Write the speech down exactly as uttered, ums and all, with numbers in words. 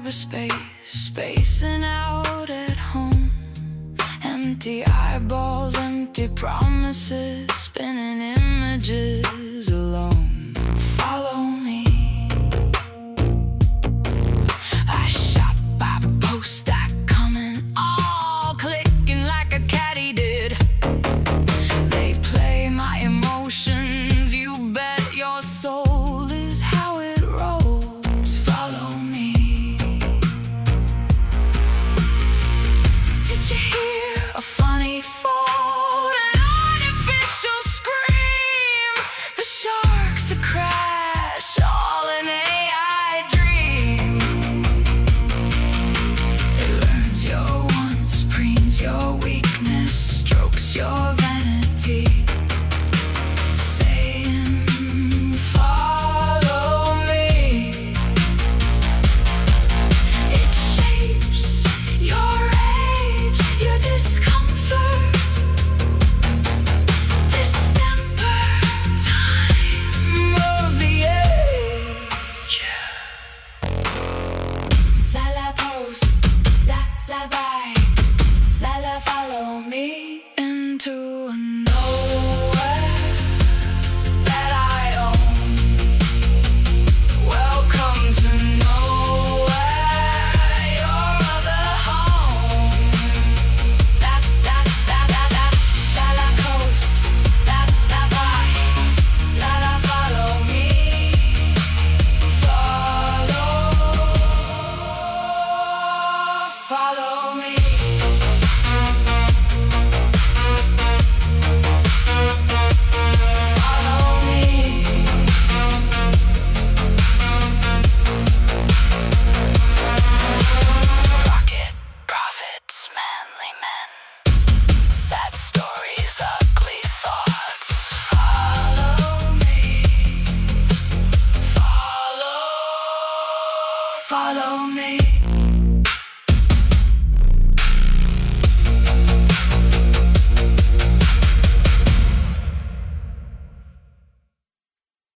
cyberspace, spacing out at home. Empty eyeballs, empty promises, spinning images alone. Follow me. I shot by post that coming, all clicking like a caddy did. They play my emotions, you bet your soul is how it rolls. Follow me. Did you hear a funny fall, an artificial scream? The sharks, the crash, all an A I dream. It learns your wants, preens your weakness, strokes your vanity, saying, follow me. It shapes your rage, your discomfort, distemper, time of the age. La la post, la la buy, la la follow me into a nowhere that I own. Welcome to nowhere, your other home. La la la la la, la la coast, la la buy, la la follow me. Follow, follow me. Follow me. Rocket, profits, manly men, sad stories, ugly thoughts. Follow me. Follow, follow me.